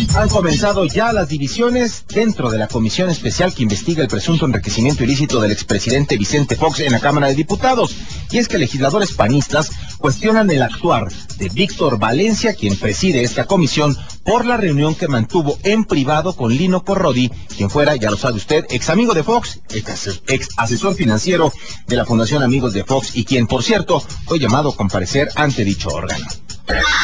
Han comenzado ya las divisiones dentro de la comisión especial que investiga el presunto enriquecimiento ilícito del expresidente Vicente Fox en la Cámara de Diputados. Y es que legisladores panistas cuestionan el actuar de Víctor Valencia, quien preside esta comisión, por la reunión que mantuvo en privado con Lino Corrodi, quien fuera, ya lo sabe usted, ex amigo de Fox, ex asesor financiero de la Fundación Amigos de Fox y quien, por cierto, fue llamado a comparecer ante dicho órgano.